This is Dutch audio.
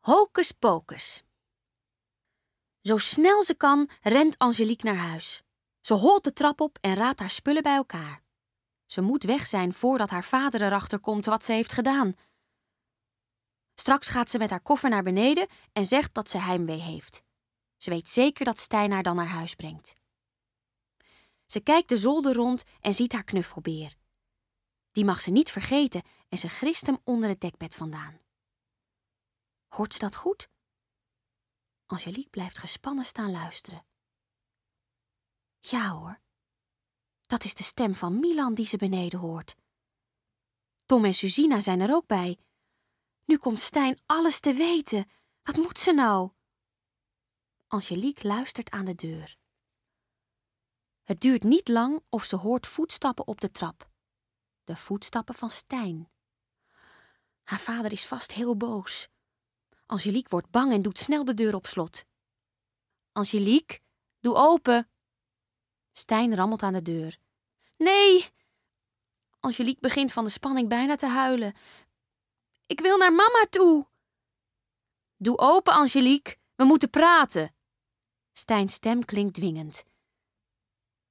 Hocus pocus. Zo snel ze kan, rent Angelique naar huis. Ze holt de trap op en raapt haar spullen bij elkaar. Ze moet weg zijn voordat haar vader erachter komt wat ze heeft gedaan. Straks gaat ze met haar koffer naar beneden en zegt dat ze heimwee heeft. Ze weet zeker dat Stijn haar dan naar huis brengt. Ze kijkt de zolder rond en ziet haar knuffelbeer. Die mag ze niet vergeten en ze grist hem onder het dekbed vandaan. Hoort ze dat goed? Angelique blijft gespannen staan luisteren. Ja hoor, dat is de stem van Milan die ze beneden hoort. Tom en Suzina zijn er ook bij. Nu komt Stijn alles te weten. Wat moet ze nou? Angelique luistert aan de deur. Het duurt niet lang of ze hoort voetstappen op de trap. De voetstappen van Stijn. Haar vader is vast heel boos. Angelique wordt bang en doet snel de deur op slot. Angelique, doe open. Stijn rammelt aan de deur. Nee! Angelique begint van de spanning bijna te huilen. Ik wil naar mama toe. Doe open, Angelique. We moeten praten. Stijns stem klinkt dwingend.